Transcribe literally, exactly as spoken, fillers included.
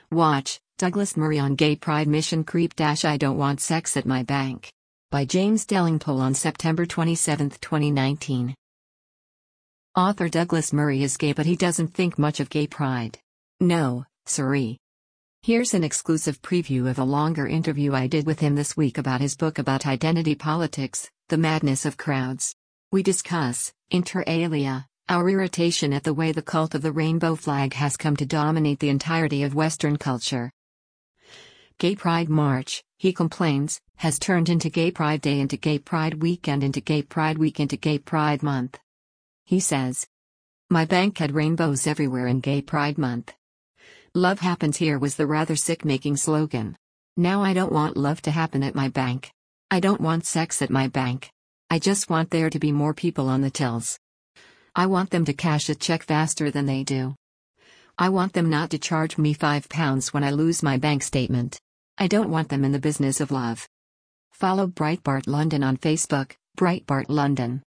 Watch, Douglas Murray on Gay Pride Mission Creep Dash I Don't Want Sex at My Bank. By James Delingpole on September twenty-seventh, twenty nineteen. Author Douglas Murray is gay, but he doesn't think much of gay pride. No, siree. Here's an exclusive preview of a longer interview I did with him this week about his book about identity politics, The Madness of Crowds. We discuss, inter alia, our irritation at the way the cult of the rainbow flag has come to dominate the entirety of Western culture. Gay Pride March, he complains, has turned into Gay Pride Day, into Gay Pride Weekend, into Gay Pride Week, into Gay Pride Month. He says, "My bank had rainbows everywhere in Gay Pride Month. Love happens here" was the rather sick-making slogan. Now I don't want love to happen at my bank. I don't want sex at my bank. I just want there to be more people on the tills. I want them to cash a check faster than they do. I want them not to charge me five pounds when I lose my bank statement. I don't want them in the business of love. Follow Breitbart London on Facebook, Breitbart London.